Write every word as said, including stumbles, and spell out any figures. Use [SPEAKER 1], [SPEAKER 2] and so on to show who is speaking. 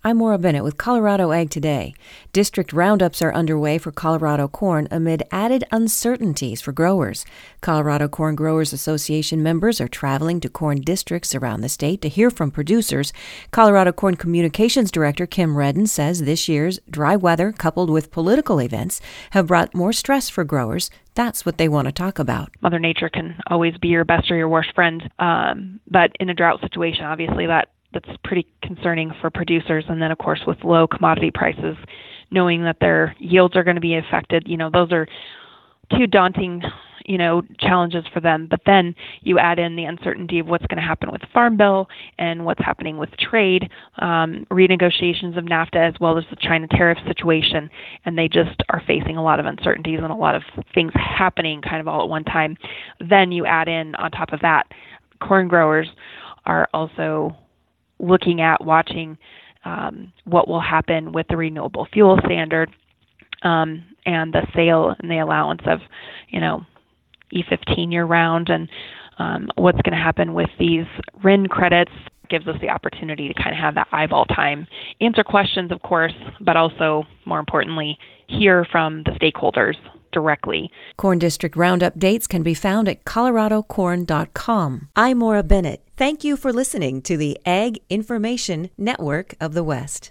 [SPEAKER 1] I'm Maura Bennett with Colorado Ag Today. District roundups are underway for Colorado corn amid added uncertainties for growers. Colorado Corn Growers Association members are traveling to corn districts around the state to hear from producers. Colorado Corn Communications Director Kim Redden says this year's dry weather coupled with political events have brought more stress for growers. That's what they want to talk about.
[SPEAKER 2] Mother Nature can always be your best or your worst friend, um, but in a drought situation, obviously that that's pretty concerning for producers. And then, of course, with low commodity prices, knowing that their yields are going to be affected, you know, those are two daunting, you know, challenges for them. But then you add in the uncertainty of what's going to happen with the Farm Bill and what's happening with trade, um, renegotiations of NAFTA, as well as the China tariff situation. And they just are facing a lot of uncertainties and a lot of things happening kind of all at one time. Then you add in, on top of that, corn growers are also looking at watching um, what will happen with the renewable fuel standard um, and the sale and the allowance of, you know, E fifteen year round, and um, what's going to happen with these R I N credits. Gives us the opportunity to kind of have that eyeball time, answer questions, of course, but also, more importantly, hear from the stakeholders directly.
[SPEAKER 1] Corn District Roundup dates can be found at colorado corn dot com. I'm Maura Bennett. Thank you for listening to the Ag Information Network of the West.